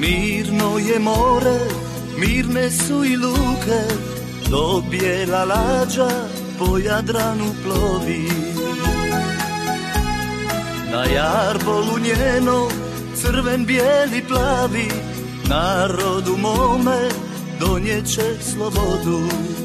Mirno je more, mirne su i luke, dok bijela lađa po Jadranu plovi. Na jarbolu njeno, crven, bijeli, plavi, narodu mome donjeće slobodu.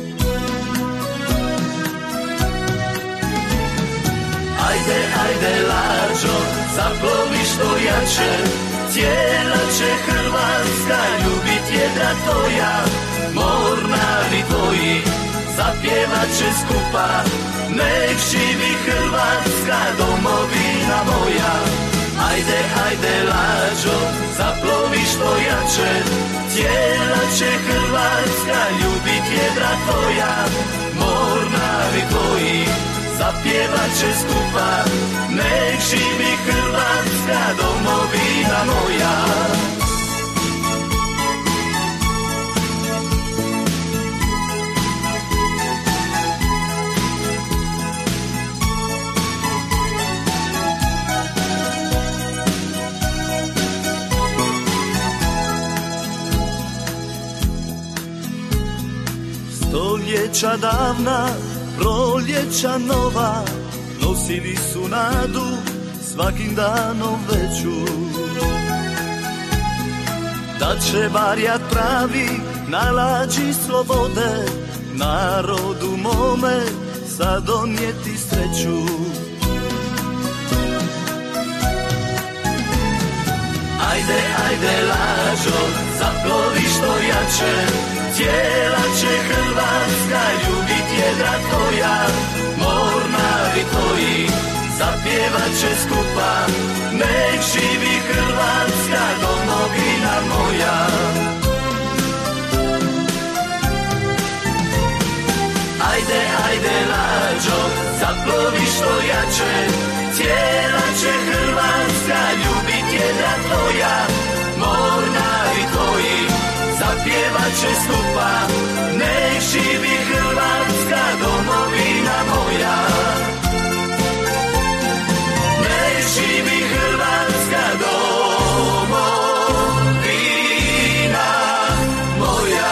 Ajde, ajde lađo, zaplovi što jače, cijela će Hrvatska ljubit jedra tvoja. Mornari tvoji zapjevat će skupa, nek živi Hrvatska domovina moja. Ajde, ajde lađo, zaplovi što jače, cijela će Hrvatska ljubit jedra tvoja. Mornari tvoji zapjevat će skupa, nek živi Hrvatska domovina moja. Stoljeća davna, proljeća nova, nosili su nadu svakim danom veću. Da će varjat pravi na lađi slobode, narodu mome sad donijeti sreću. Ajde, ajde lađo, zaplovi što jače, cijela će Hrvatska ljubit jedra tvoja. Mornari tvoji zapjevat će skupa, nek živi Hrvatska domovina moja. Ajde, ajde lađo, zaplovi što jače, cijela će Hrvatska ljubit jedra tvoja. Mornari tvoji zapjevat će skupa, nek živi Hrvatska domovina moja. Nek živi Hrvatska domovina moja.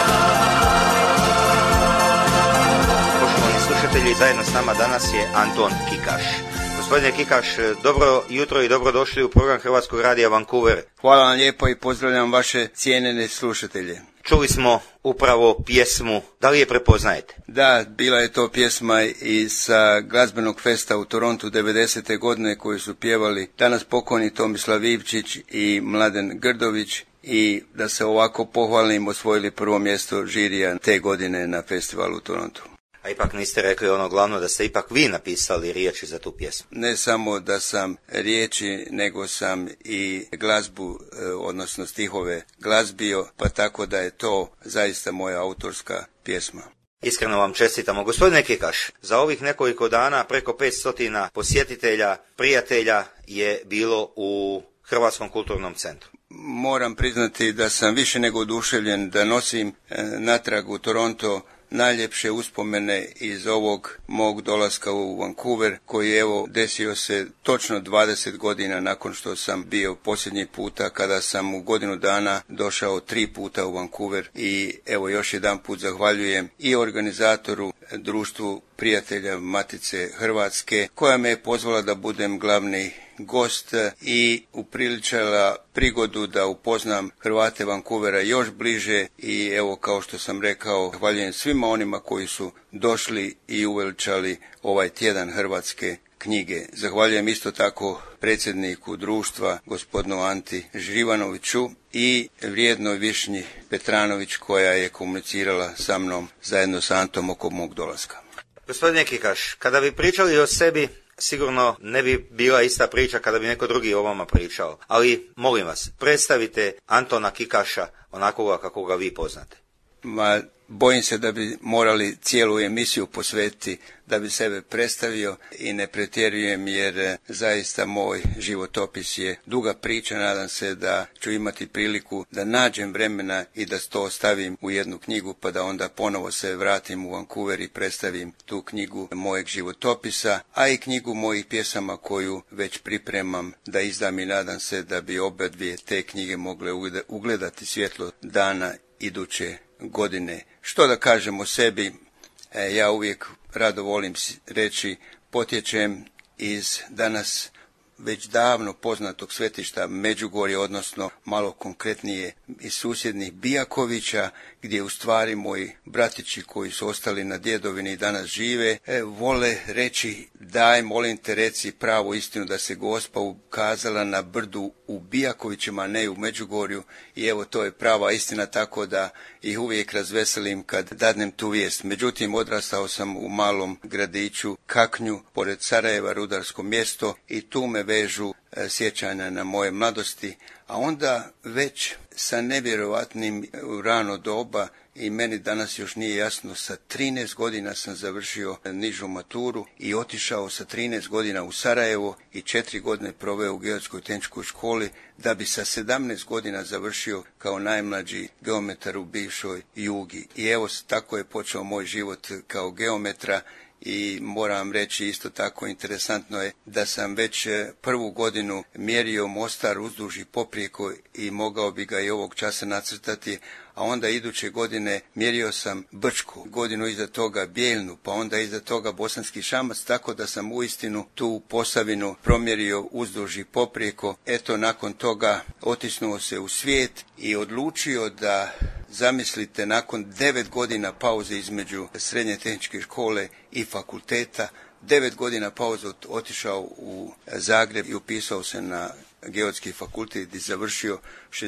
Poštovani slušatelji, zajedno s nama danas je Anton Kikaš. Gospodine Kikaš, dobro jutro i dobrodošli u program Hrvatskog radija Vancouver. Hvala vam lijepo i pozdravljam vaše cijenjene slušatelje. Čuli smo upravo pjesmu, da li je prepoznajete? Da, bila je to pjesma i sa glazbenog festa u Torontu 90. godine koju su pjevali danas pokojni Tomislav Ivčić i Mladen Grdović. I da se ovako pohvalim, osvojili prvo mjesto žirija te godine na festivalu u Torontu. A ipak niste rekli ono glavno, da ste ipak vi napisali riječi za tu pjesmu. Ne samo da sam riječi, nego sam i glazbu, odnosno stihove glazbio, pa tako da je to zaista moja autorska pjesma. Iskreno vam čestitamo. Gospodine Kikaš, za ovih nekoliko dana preko 500 posjetitelja, prijatelja je bilo u Hrvatskom kulturnom centru. Moram priznati da sam više nego oduševljen da nosim natrag u Toronto najljepše uspomene iz ovog mog dolaska u Vancouver, koji evo desio se točno 20 godina nakon što sam bio posljednji puta, kada sam u godinu dana došao 3 puta u Vancouver. I evo još jedan put zahvaljujem i organizatoru, društvu prijatelja Matice Hrvatske, koja me je pozvala da budem glavni gost i upriličila prigodu da upoznam Hrvate Vancouvera još bliže. I evo, kao što sam rekao, zahvaljujem svima onima koji su došli i uveličali ovaj tjedan hrvatske knjige. Zahvaljujem isto tako predsjedniku društva, gospodinu Anti Živanoviću, i vrijednoj Višnji Petranović, koja je komunicirala sa mnom zajedno sa Antom oko mog dolaska. Gospodine Kikaš, kada bi pričali o sebi, sigurno ne bi bila ista priča kada bi neko drugi o vama pričao. Ali, molim vas, predstavite Antona Kikaša onako kako ga vi poznate. bojim se da bi morali cijelu emisiju posvetiti da bi sebe predstavio i ne pretjerujem jer zaista moj životopis je duga priča. Nadam se da ću imati priliku da nađem vremena i da to stavim u jednu knjigu pa da onda ponovo se vratim u Vancouver i predstavim tu knjigu mojeg životopisa, a i knjigu mojih pjesama koju već pripremam da izdam i nadam se da bi obe dvije te knjige mogle ugledati svjetlo dana iduće godine. Što da kažem o sebi, ja uvijek rado volim reći, potječem iz danas već davno poznatog svetišta Međugorje, odnosno malo konkretnije iz susjednih Bijakovića, gdje u stvari moji bratići koji su ostali na djedovini i danas žive, vole reći daj molim te reci pravu istinu da se Gospa ukazala na brdu u Bijakovićima, a ne u Međugorju, i evo to je prava istina, tako da ih uvijek razveselim kad dadnem tu vijest. Međutim, odrastao sam u malom gradiću Kaknju, pored Sarajeva, rudarsko mjesto, i tu me vežu sjećanja na moje mladosti, a onda već sa nevjerovatnim rano doba, i meni danas još nije jasno, sa 13 godina sam završio nižu maturu i otišao sa 13 godina u Sarajevo i 4 godine proveo u geodetskoj tehničkoj školi, da bi sa 17 godina završio kao najmlađi geometar u bivšoj Jugi. I evo tako je počeo moj život kao geometra. I moram reći isto tako interesantno je da sam već prvu godinu mjerio Mostar uzduž i poprijeko i mogao bi ga i ovog časa nacrtati, a onda iduće godine mjerio sam Brčku, godinu iza toga Bijeljnu, pa onda iza toga Bosanski Šamac, tako da sam uistinu tu Posavinu promjerio uzduž i poprijeko. Eto, nakon toga otisnuo se u svijet i odlučio da, zamislite, nakon 9 godina pauze između srednje tehničke škole i fakulteta, 9 godina pauze otišao u Zagreb i upisao se na Geodetski fakultet i završio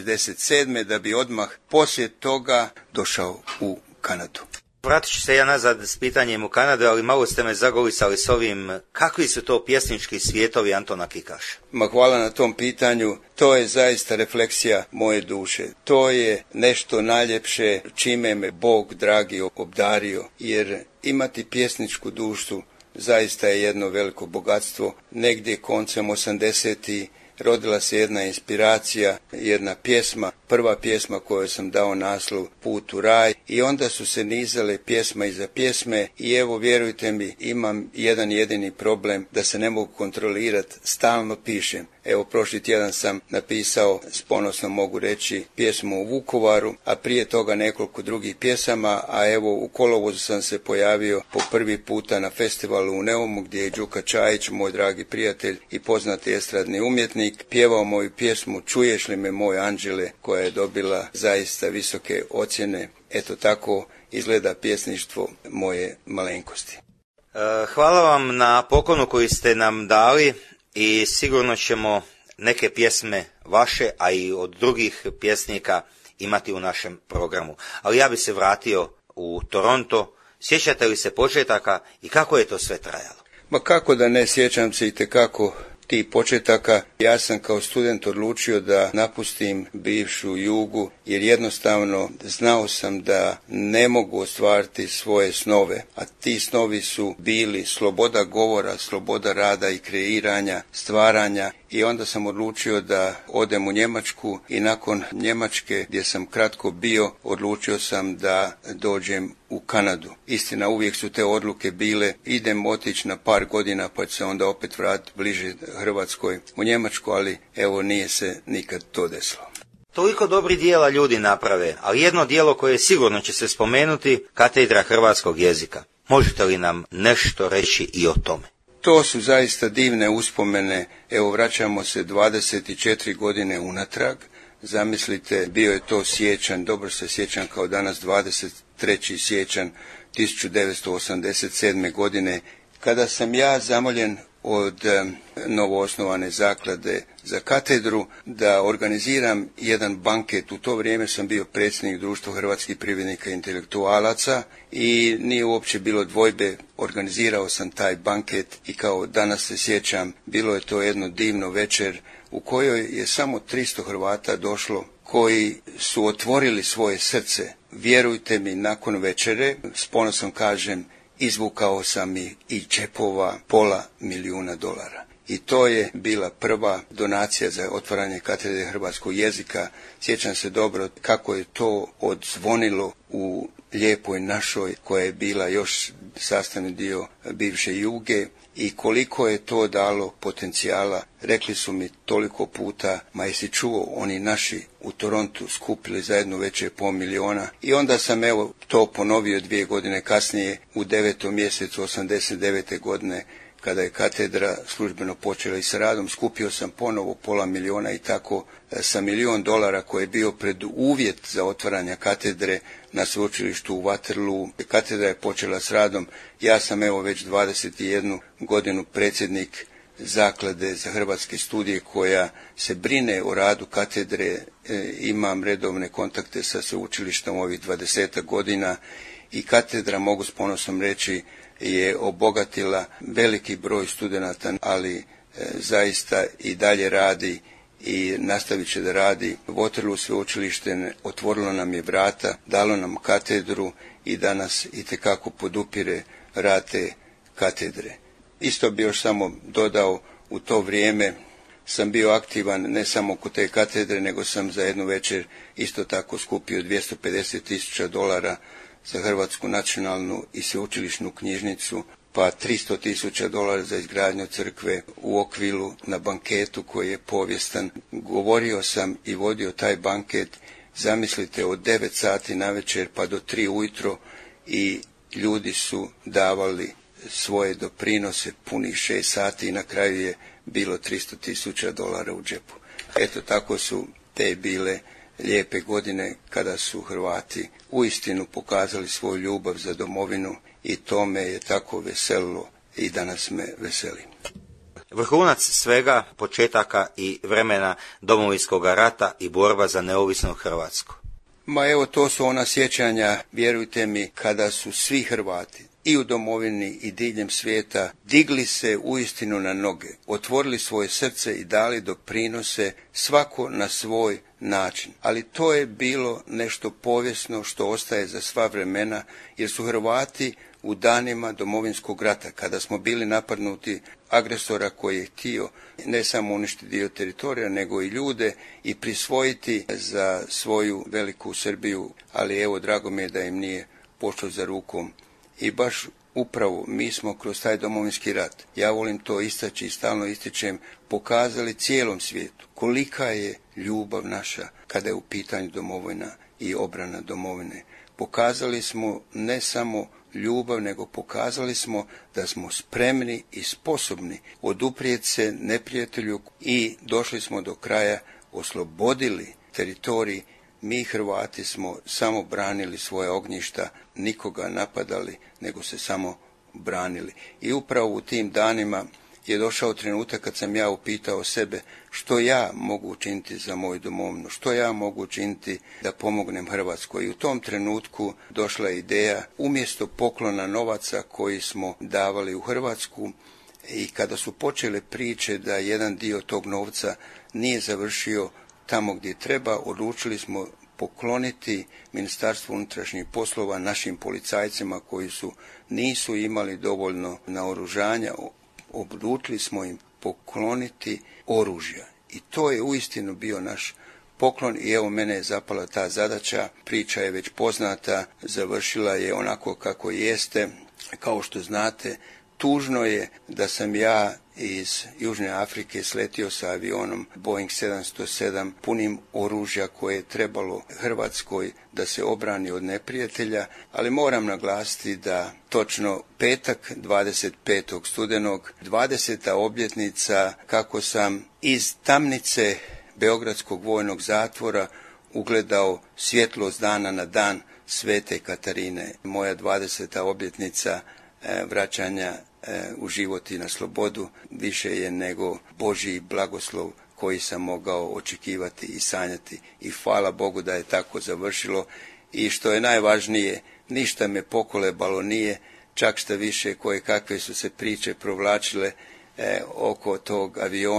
67. da bi odmah poslije toga došao u Kanadu. Vratit ću se ja nazad s pitanjem u Kanadu, ali malo ste me zagolisali s ovim, kakvi su to pjesnički svijetovi Antona Kikaša? Ma hvala na tom pitanju, to je zaista refleksija moje duše. To je nešto najljepše čime me Bog dragi obdario, jer imati pjesničku dušu zaista je jedno veliko bogatstvo. Negdje koncem 80. rodila se jedna inspiracija, jedna pjesma, prva pjesma kojoj sam dao naslov Put u raj, i onda su se nizale pjesma iza pjesme i evo vjerujte mi, imam jedan jedini problem, da se ne mogu kontrolirati, stalno pišem. Evo prošli tjedan sam napisao, s ponosom mogu reći, pjesmu o Vukovaru, a prije toga nekoliko drugih pjesama, a evo u kolovozu sam se pojavio po prvi puta na festivalu u Neumu, gdje je Đuka Čajić, moj dragi prijatelj i poznati estradni umjetnik, pjevao moju pjesmu Čuješ li me moj anđele, koja je dobila zaista visoke ocjene. Eto tako izgleda pjesništvo moje malenkosti. Hvala vam na poklonu koji ste nam dali i sigurno ćemo neke pjesme vaše, a i od drugih pjesnika imati u našem programu. Ali ja bi se vratio u Toronto. Sjećate li se početaka i kako je to sve trajalo? Ma kako da ne, sjećam se itekako tih početaka. Ja sam kao student odlučio da napustim bivšu Jugu, jer jednostavno znao sam da ne mogu ostvariti svoje snove, a ti snovi su bili sloboda govora, sloboda rada i kreiranja, stvaranja, i onda sam odlučio da odem u Njemačku i nakon Njemačke, gdje sam kratko bio, odlučio sam da dođem u Kanadu. Istina, uvijek su te odluke bile, idem otići na par godina pa ću se onda opet vratiti bliže Hrvatskoj u Njemačku, ali evo nije se nikad to desilo. Toliko dobrih dijela ljudi naprave, ali jedno dijelo koje sigurno će se spomenuti, katedra hrvatskog jezika. Možete li nam nešto reći i o tome? To su zaista divne uspomene. Evo, vraćamo se 24 godine unatrag. Zamislite, bio je to siječanj, dobro se sjećam kao danas, 23. siječanj 1987. godine, kada sam ja zamoljen od novoosnovane zaklade za katedru da organiziram jedan banket. U to vrijeme sam bio predsjednik Društva hrvatskih privrednika i intelektualaca i nije uopće bilo dvojbe, organizirao sam taj banket i kao danas se sjećam, bilo je to jedno divno večer u kojoj je samo 300 Hrvata došlo, koji su otvorili svoje srce vjerujte mi, nakon večere, s ponosom kažem, izvukao sam iz džepova $500.000. I to je bila prva donacija za otvaranje katedre hrvatskog jezika. Sjećam se dobro kako je to odzvonilo u lijepoj našoj, koja je bila još sastavni dio bivše Juge, i koliko je to dalo potencijala. Rekli su mi toliko puta, ma jesi čuo, oni naši u Torontu skupili za jednu večer $500.000. I onda sam evo to ponovio 2 godine kasnije, u 9. mjesecu 89. godine, kada je katedra službeno počela i s radom, skupio sam ponovo $500.000 i tako sa $1.000.000 koji je bio preduvjet za otvaranje katedre na sveučilištu u Waterloo. Katedra je počela s radom. Ja sam evo već 21 godinu predsjednik Zaklade za hrvatske studije koja se brine o radu katedre. Imam redovne kontakte sa sveučilištem ovih 20 godina i katedra, mogu s ponosom reći, je obogatila veliki broj studenata, ali zaista i dalje radi i nastavit će da radi. Waterloo sveučilište otvorilo nam je vrata, dalo nam katedru i danas itekako podupire rad te katedre. Isto bi još samo dodao, u to vrijeme sam bio aktivan ne samo kod te katedre, nego sam za jednu večer isto tako skupio $250.000 za Hrvatsku nacionalnu i sveučilišnu knjižnicu, pa $300.000 za izgradnju crkve u Okvilu na banketu koji je povijestan. Govorio sam i vodio taj banket, zamislite, od 9 sati navečer pa do 3 ujutro, i ljudi su davali svoje doprinose punih 6 sati i na kraju je bilo $300.000 u džepu. Eto, tako su te bile lijepe godine kada su Hrvati uistinu pokazali svoju ljubav za domovinu, i to me je tako veselilo i danas me veseli. Vrhunac svega, početaka i vremena Domovinskog rata i borba za neovisnu Hrvatsku. Ma evo, to su ona sjećanja, vjerujte mi, kada su svi Hrvati i u domovini i diljem svijeta digli se uistinu na noge, otvorili svoje srce i dali doprinose, svako na svoj način. Ali to je bilo nešto povijesno što ostaje za sva vremena, jer su Hrvati u danima Domovinskog rata, kada smo bili napadnuti agresora koji je htio ne samo uništiti dio teritorija, nego i ljude i prisvojiti za svoju veliku Srbiju, ali evo, drago mi je da im nije pošlo za rukom. I baš upravo mi smo kroz taj Domovinski rat, ja volim to istaći i stalno ističem, pokazali cijelom svijetu kolika je ljubav naša kada je u pitanju domovina i obrana domovine. Pokazali smo ne samo ljubav, nego pokazali smo da smo spremni i sposobni oduprijeti se neprijatelju i došli smo do kraja, oslobodili teritorij. Mi Hrvati smo samo branili svoje ognjišta, nikoga napadali, nego se samo branili. I upravo u tim danima je došao trenutak kad sam ja upitao sebe što ja mogu učiniti za moju domovinu, što ja mogu učiniti da pomognem Hrvatskoj. I u tom trenutku došla je ideja, umjesto poklona novaca koji smo davali u Hrvatsku, i kada su počele priče da jedan dio tog novca nije završio tamo gdje treba, odlučili smo pokloniti Ministarstvu unutrašnjih poslova, našim policajcima koji nisu imali dovoljno naoružanja. Odlučili smo im pokloniti oružja i to je uistinu bio naš poklon. I evo, mene je zapala ta zadaća, priča je već poznata, završila je onako kako jeste. Kao što znate, tužno je da sam ja iz Južne Afrike sletio sa avionom Boeing 707 punim oružja koje je trebalo Hrvatskoj da se obrani od neprijatelja, ali moram naglasiti da točno petak 25. studenog, 20. obljetnica kako sam iz tamnice Beogradskog vojnog zatvora ugledao svjetlost dana na dan Svete Katarine. Moja 20. obljetnica vraćanja u život i na slobodu više je nego Božji blagoslov koji sam mogao očekivati i sanjati. I hvala Bogu da je tako završilo. I što je najvažnije, ništa me pokolebalo nije, čak šta više koje kakve su se priče provlačile oko tog aviona.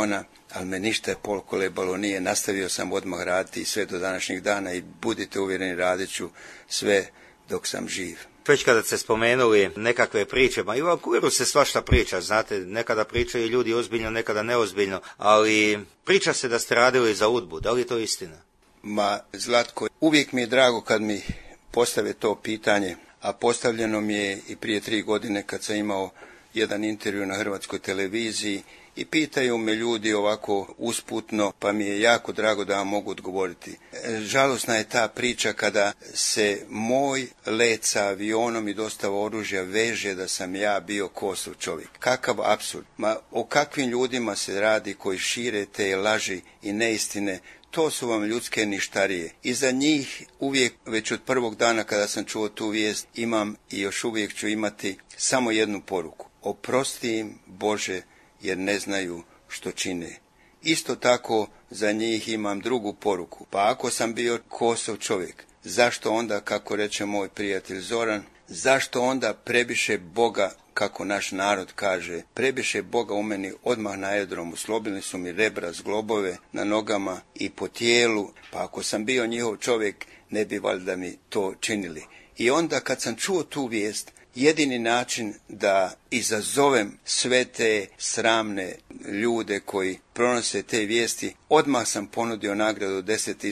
ali me ništa kolebalo nije. Nastavio sam odmah raditi sve do današnjeg dana i budite uvjereni, radit ću sve dok sam živ. Već kada ste spomenuli nekakve priče, ma i u Vancouveru se svašta priča, znate, nekada pričaju ljudi ozbiljno, nekada neozbiljno, ali priča se da ste radili za UDBU, da li je to istina? Ma, Zlatko, uvijek mi je drago kad mi postave to pitanje, a postavljeno mi je i prije 3 godine kad sam imao jedan intervju na Hrvatskoj televiziji i pitaju me ljudi ovako usputno, pa mi je jako drago da vam mogu odgovoriti. Žalosna je ta priča kada se moj let sa avionom i dostava oružja veže da sam ja bio Kosov čovjek. Kakav apsurd. Ma o kakvim ljudima se radi koji šire te laži i neistine. To su vam ljudske ništarije. I za njih uvijek, već od prvog dana kada sam čuo tu vijest, imam i još uvijek ću imati samo jednu poruku. Oprosti im, Bože, jer ne znaju što čine. Isto tako za njih imam drugu poruku. Pa ako sam bio Kosov čovjek, zašto onda, kako reče moj prijatelj Zoran, zašto onda prebiše Boga, kako naš narod kaže, prebiše Boga u meni odmah na aerodromu, slobili su mi rebra, zglobove na nogama i po tijelu, pa ako sam bio njihov čovjek, ne bi valjda mi to činili. I onda kad sam čuo tu vijest, jedini način da izazovem sve te sramne ljude koji pronose te vijesti, odmah sam ponudio nagradu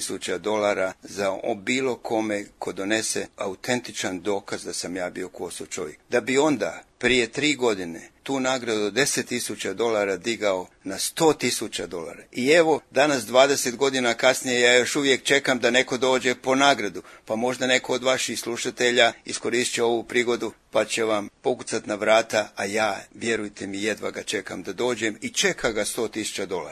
$10,000 za bilo kome ko donese autentičan dokaz da sam ja bio Kosov čovjek. Da bi onda prije 3 godine tu nagradu od $10,000 digao na $100,000. I evo, danas 20 godina kasnije ja još uvijek čekam da neko dođe po nagradu, pa možda neko od vaših slušatelja iskoristit će ovu prigodu pa će vam pokucat na vrata, a ja, vjerujte mi, jedva ga čekam da dođem i čeka ga $100,000.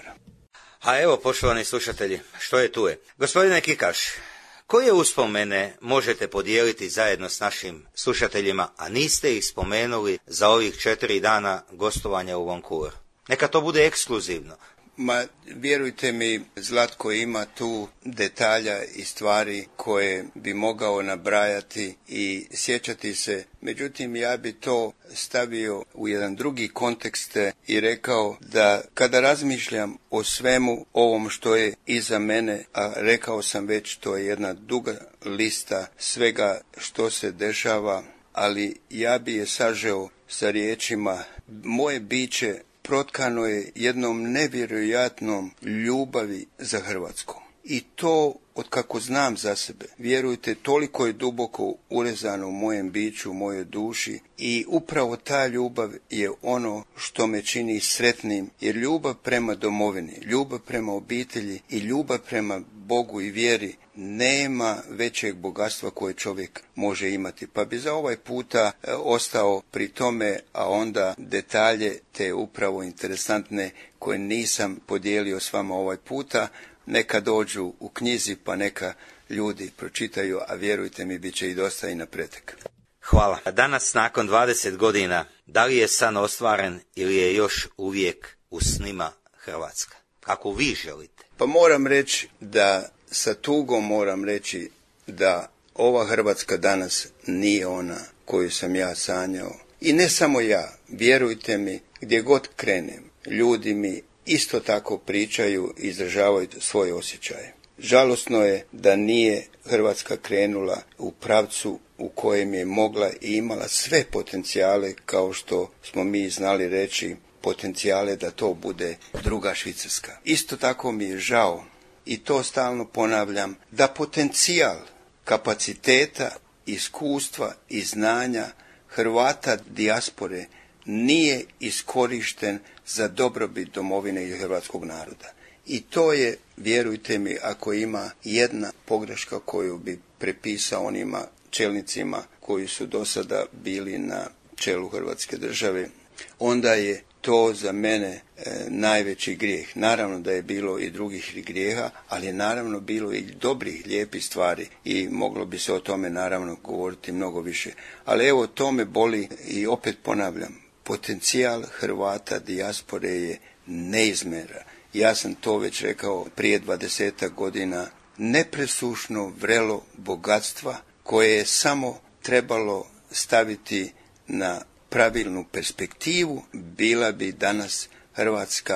A evo, poštovani slušatelji, što je tu je. Gospodine Kikaš, koje uspomene možete podijeliti zajedno s našim slušateljima, a niste ih spomenuli za ovih 4 dana gostovanja u Vancouveru? Neka to bude ekskluzivno. Ma, vjerujte mi, Zlatko, ima tu detalja i stvari koje bi mogao nabrajati i sjećati se. Međutim, ja bi to stavio u jedan drugi kontekst i rekao da kada razmišljam o svemu ovom što je iza mene, a rekao sam već, to je jedna duga lista svega što se dešava, ali ja bi je sažeo sa riječima: moje biće protkano je jednom nevjerojatnom ljubavi za Hrvatsku. I to, od kako znam za sebe, vjerujte, toliko je duboko urezano u mojem biću, u mojoj duši, i upravo ta ljubav je ono što me čini sretnim, jer ljubav prema domovini, ljubav prema obitelji i ljubav prema Bogu i vjeri nema većeg bogatstva koje čovjek može imati. Pa bi za ovaj puta ostao pri tome, a onda detalje te upravo interesantne koje nisam podijelio s vama ovaj puta, neka dođu u knjizi pa neka ljudi pročitaju, a vjerujte mi, bit će i dosta i na pretek. Hvala. Danas, nakon 20 godina, da li je san ostvaren ili je još uvijek u snima Hrvatska? Kako vi želite? Pa moram reći da, sa tugom moram reći da ova Hrvatska danas nije ona koju sam ja sanjao. I ne samo ja, vjerujte mi, gdje god krenem, ljudi mi isto tako pričaju i izražavaju svoje osjećaje. Žalosno je da nije Hrvatska krenula u pravcu u kojem je mogla i imala sve potencijale, kao što smo mi znali reći, potencijale da to bude druga Švicarska. Isto tako mi je žao, i to stalno ponavljam, da potencijal kapaciteta, iskustva i znanja Hrvata dijaspore nije iskorišten za dobrobit domovine i hrvatskog naroda. I to je, vjerujte mi, ako ima jedna pogreška koju bi prepisao onima čelnicima koji su do sada bili na čelu Hrvatske države, onda je to za mene najveći grijeh. Naravno da je bilo i drugih grijeha, ali je naravno bilo i dobrih, lijepih stvari i moglo bi se o tome naravno govoriti mnogo više. Ali evo, to me boli i opet ponavljam, potencijal Hrvata dijaspore je neizmjeran. Ja sam to već rekao prije 20 godina, nepresušno vrelo bogatstva koje je samo trebalo staviti na pravilnu perspektivu, bila bi danas Hrvatska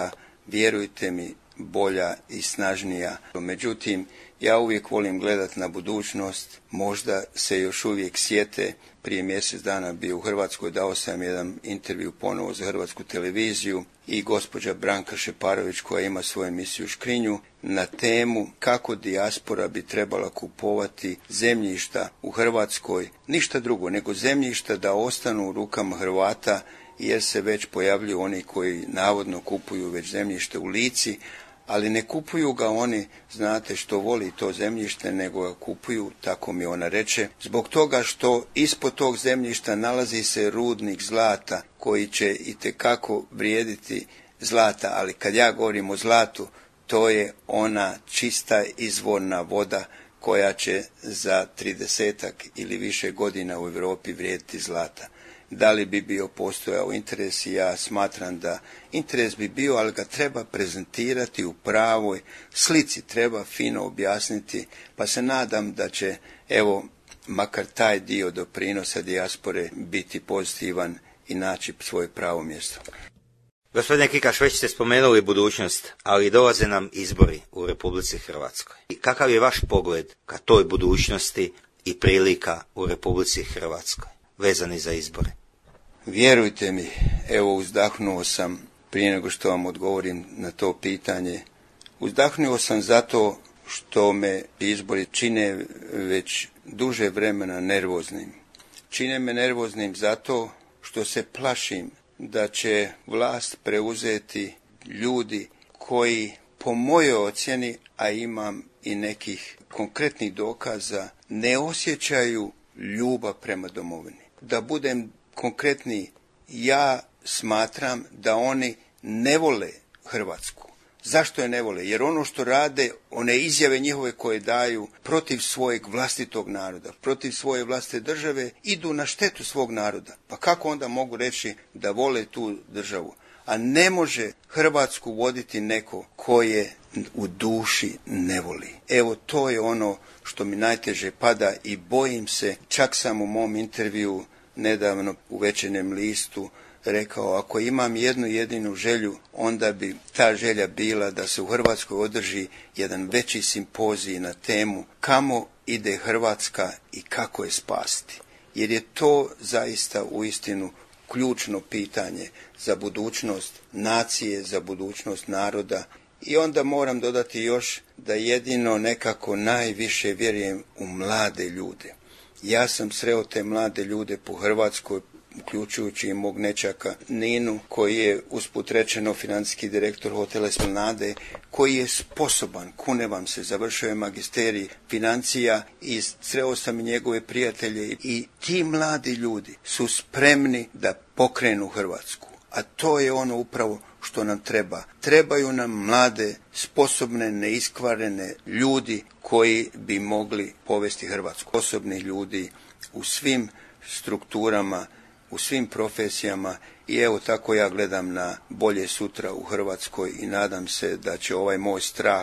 vjerujte mi, bolja i snažnija. Međutim, ja uvijek volim gledati na budućnost, možda se još uvijek sjete, prije mjesec dana bio u Hrvatskoj, dao sam jedan intervju ponovo za Hrvatsku televiziju i gospođa Branka Šeparović koja ima svoju emisiju Škrinju na temu kako dijaspora bi trebala kupovati zemljišta u Hrvatskoj, ništa drugo nego zemljišta da ostanu u rukama Hrvata jer se već pojavljuju oni koji navodno kupuju već zemljište u Lici, ali ne kupuju ga oni, znate, što voli to zemljište, nego ga kupuju, tako mi ona reče, zbog toga što ispod tog zemljišta nalazi se rudnik zlata koji će itekako vrijediti zlata, ali kad ja govorim o zlatu, to je ona čista izvorna voda koja će za 30 ili više godina u Europi vrijediti zlata. Da li bi bio postojao interes? Ja smatram da interes bi bio, ali ga treba prezentirati u pravoj slici, treba fino objasniti, pa se nadam da će, evo, makar taj dio doprinosa dijaspore biti pozitivan i naći svoje pravo mjesto. Gospodine Kikaš, već ste spomenuli budućnost, ali dolaze nam izbori u Republici Hrvatskoj. I kakav je vaš pogled ka toj budućnosti i prilika u Republici Hrvatskoj, vezani za izbore? Vjerujte mi, evo uzdahnuo sam, prije nego što vam odgovorim na to pitanje, uzdahnuo sam zato što me izbori čine već duže vremena nervoznim. Čine me nervoznim zato što se plašim da će vlast preuzeti ljudi koji, po mojoj ocjeni, a imam i nekih konkretnih dokaza, ne osjećaju ljubav prema domovini. Da budem konkretniji, ja smatram da oni ne vole Hrvatsku. Zašto je ne vole? Jer ono što rade, one izjave njihove koje daju protiv svojeg vlastitog naroda, protiv svoje vlastite države, idu na štetu svog naroda. Pa kako onda mogu reći da vole tu državu? A ne može Hrvatsku voditi neko koje u duši ne voli. Evo, to je ono što mi najteže pada i bojim se, čak sam u mom intervju nedavno u Večernjem listu rekao, ako imam jednu jedinu želju, onda bi ta želja bila da se u Hrvatskoj održi jedan veći simpozij na temu kamo ide Hrvatska i kako je spasiti. Jer je to zaista uistinu ključno pitanje za budućnost nacije, za budućnost naroda. I onda moram dodati još da jedino nekako najviše vjerujem u mlade ljude. Ja sam sreo te mlade ljude po Hrvatskoj, uključujući i mog nećaka Ninu, koji je usput rečeno financijski direktor hotela Esplanade, koji je sposoban, kunem vam se, završio je magisterij financija i sreo sam i njegove prijatelje i ti mladi ljudi su spremni da pokrenu Hrvatsku. A to je ono upravo što nam treba. Trebaju nam mlade, sposobne, neiskvarene ljudi koji bi mogli povesti Hrvatsku. Osobni ljudi u svim strukturama, u svim profesijama i evo tako ja gledam na bolje sutra u Hrvatskoj i nadam se da će ovaj moj strah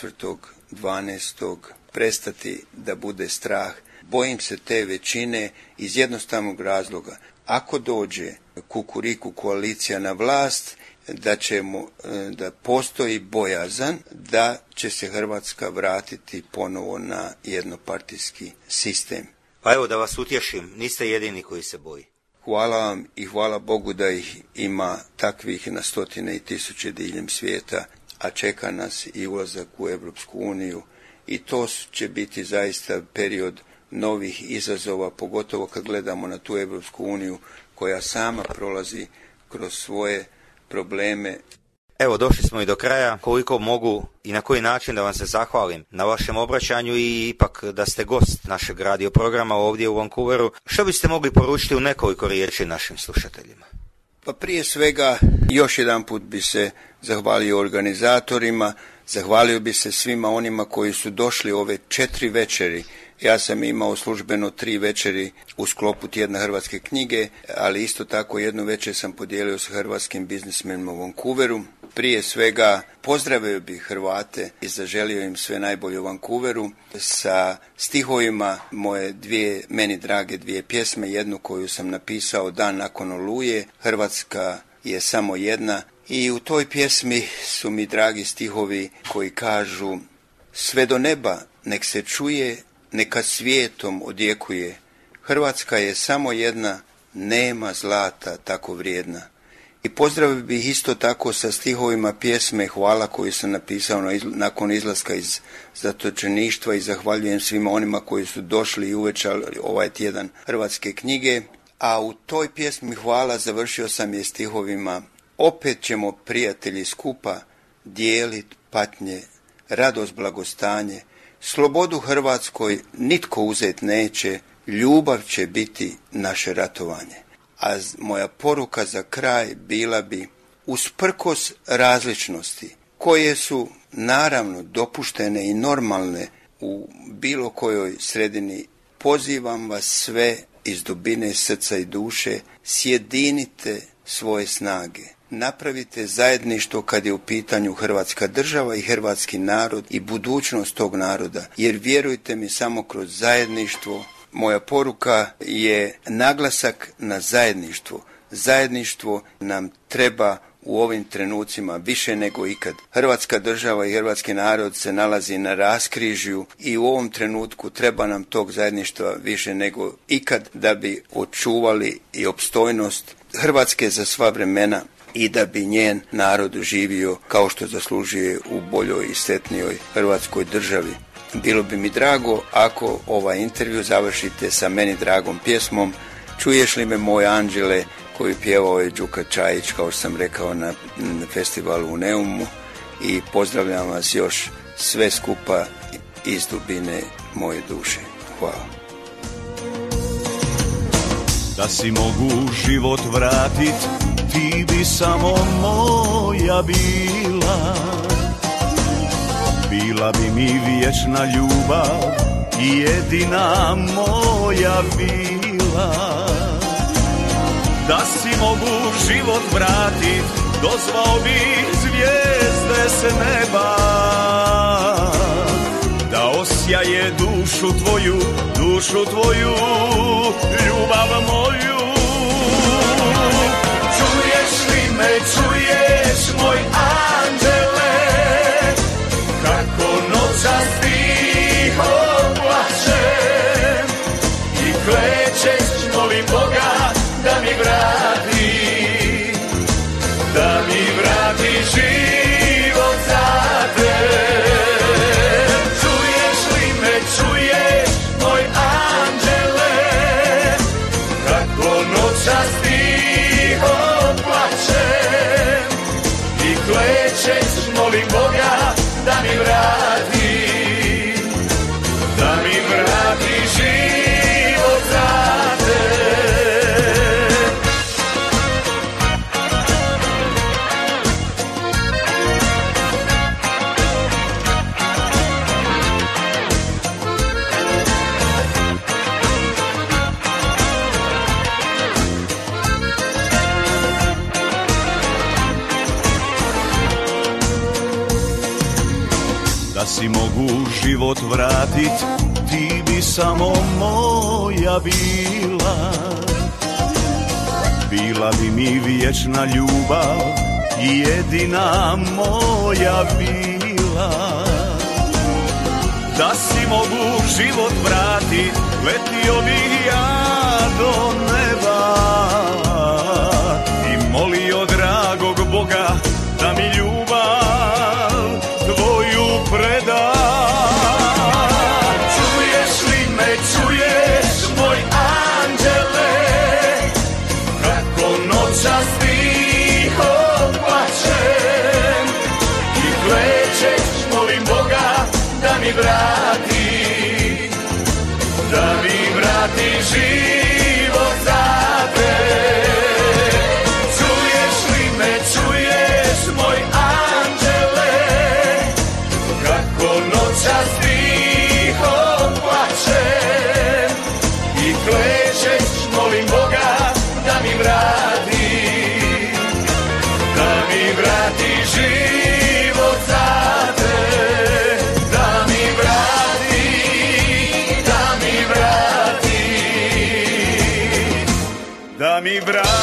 4.12. prestati da bude strah. Bojim se te većine iz jednostavnog razloga. Ako dođe Kukuriku koalicija na vlast, da postoji bojazan da će se Hrvatska vratiti ponovo na jednopartijski sistem. Pa evo da vas utješim, niste jedini koji se boji. Hvala vam i hvala Bogu da ih ima takvih na stotine i tisuće diljem svijeta, a čeka nas i ulazak u Europsku uniju i to će biti zaista period novih izazova, pogotovo kad gledamo na tu Europsku uniju koja sama prolazi kroz svoje probleme. Evo, došli smo i do kraja. Koliko mogu i na koji način da vam se zahvalim na vašem obraćanju i ipak da ste gost našeg radio programa ovdje u Vancouveru. Što biste mogli poručiti u nekoliko riječi našim slušateljima? Pa prije svega još jedan put bi se zahvalio organizatorima, zahvalio bi se svima onima koji su došli ove 4 večeri. Ja sam imao službeno 3 večeri u sklopu Tjedna hrvatske knjige, ali isto tako jednu večer sam podijelio sa hrvatskim biznismenima u Vancouveru. Prije svega pozdravio bih Hrvate i zaželio im sve najbolje u Vancouveru sa stihovima moje meni drage 2 pjesme, jednu koju sam napisao dan nakon Oluje, Hrvatska je samo jedna, I u toj pjesmi su mi dragi stihovi koji kažu: sve do neba nek se čuje, neka svijetom odjekuje. Hrvatska je samo jedna, nema zlata tako vrijedna. I pozdravio bih isto tako sa stihovima pjesme Hvala koju sam napisao nakon izlaska iz zatočeništva i zahvaljujem svima onima koji su došli i uvečali ovaj tjedan hrvatske knjige. A u toj pjesmi Hvala završio sam je stihovima: opet ćemo prijatelji skupa dijelit patnje, radost, blagostanje, slobodu Hrvatskoj nitko uzet neće, ljubav će biti naše ratovanje. A moja poruka za kraj bila bi: usprkos različnosti koje su naravno dopuštene i normalne u bilo kojoj sredini, pozivam vas sve iz dubine srca i duše, sjedinite svoje snage. Napravite zajedništvo kad je u pitanju Hrvatska država i hrvatski narod i budućnost tog naroda, jer vjerujte mi, samo kroz zajedništvo. Moja poruka je naglasak na zajedništvo. Zajedništvo nam treba u ovim trenucima više nego ikad. Hrvatska država i hrvatski narod se nalazi na raskrižju i u ovom trenutku treba nam tog zajedništva više nego ikad da bi očuvali i opstojnost Hrvatske za sva vremena i da bi njen narod živio kao što zaslužuje u boljoj i sretnijoj Hrvatskoj državi. Bilo bi mi drago ako ovaj intervju završite sa meni dragom pjesmom Čuješ li me moj anđele, koju pjevao je Đuka Čajić, kao što sam rekao, na festivalu u Neumu, i pozdravljam vas još sve skupa iz dubine moje duše. Hvala. Da si mogu život vratit, ti bi samo moja bila. Bila bi mi vječna ljubav i jedina moja bila. Da si mogu život vratit, dozvao bi zvijezde s neba. Da osjaje dušu tvoju, ljubav moju. Čuješ li me, čuješ moj anđele, kako noćas tiho plačem i klečeš, molim Boga da mi vrati život za te. Čuješ li me, čuješ moj anđele, kako noćas tiho plačem i klečeš, molim Boga da mi vrati život za te. Da si mogu život vratit, ti bi samo moja bila. Bila bi mi vječna ljubav i jedina moja bila. Da si mogu život vratit, letio bih ja do neba i molio dragog Boga da mi ljubav tvoju preda. Čuješ li me, čuješ moj anđele, kako noćas tiho plačem i klečeš, molim Boga da mi vrati život za te. Čuješ li me, čuješ moj anđele, kako noćas tiho plačem i klečeš, molim Boga da mi vrati život za te. Da mi vrati